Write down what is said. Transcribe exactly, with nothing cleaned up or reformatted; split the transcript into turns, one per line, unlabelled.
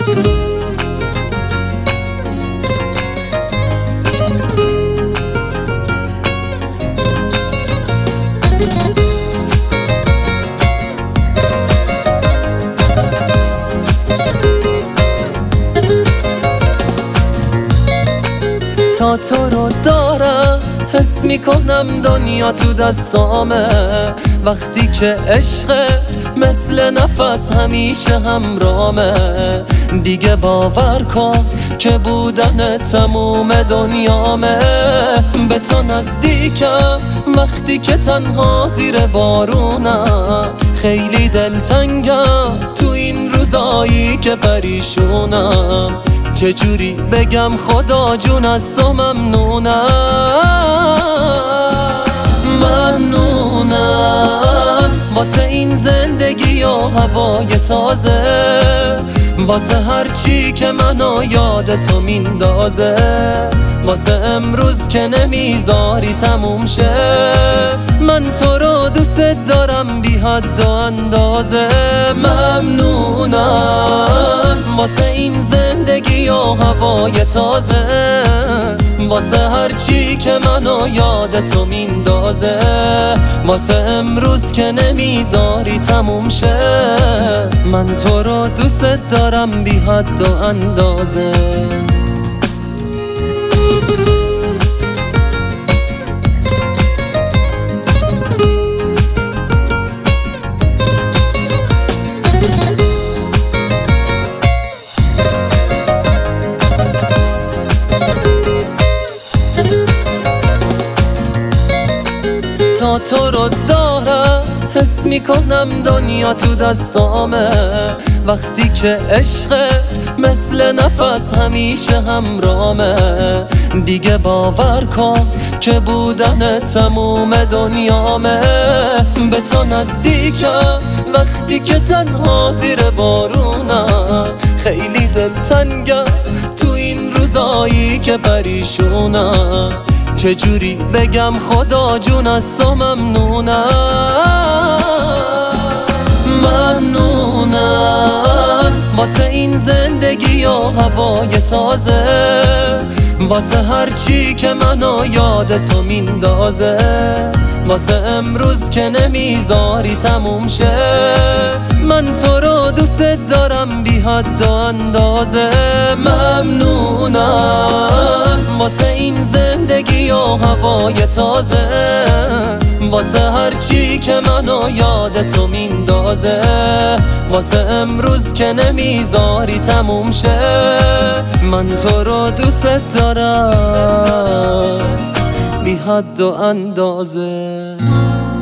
تا تو رو دارم حس میکنم دنیا تو دستامه، وقتی که عشقت مثل نفس همیشه همرامه. دیگه باور کن که بودن تموم دنیامه. به تو نزدیکم وقتی که تنها زیر بارونم، خیلی دلتنگم تو این روزایی که پریشونم. چجوری بگم خدا جون از تو ممنونم. ممنونم واسه این زندگی و هوای تازه، واسه هرچی که منو یاد تو میندازه، واسه امروز که نمیذاری تموم شه. من تو رو دوست دارم بی حد و اندازه. ممنونم واسه این زندگی و هوای تازه، واسه هرچی که منو یاد تو میندازه، واسه امروز که نمیذاری تموم شه. من تو رو دوست دارم بی حد و اندازه. تا تو رو دارم حس میکنم دنیا تو دستامه، وقتی که عشقت مثل نفس همیشه همرامه. دیگه باور کن که بودن تموم دنیامه. به تو نزدیکم وقتی که تنها زیر بارونم، خیلی دلتنگم تو این روزایی که پریشونم. چجوری بگم خدا جون از تو ممنونم. ممنونم واسه این زندگی و هوای تازه، واسه هرچی که منو یاد تو میندازه، واسه امروز که نمیذاری تموم شه. من تو رو دوست دارم بی حد و اندازه. ممنونم واسه این زندگی و هوای تازه، واسه هرچی که منو یاد تو میندازه، واسه امروز که نمیذاری تموم شه. من تو رو دوست دارم بی حد و اندازه.